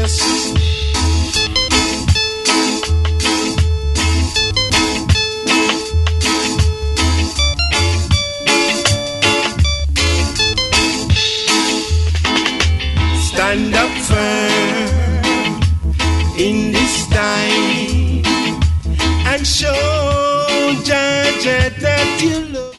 yes. Stand up firm in this time and show Jah that you love.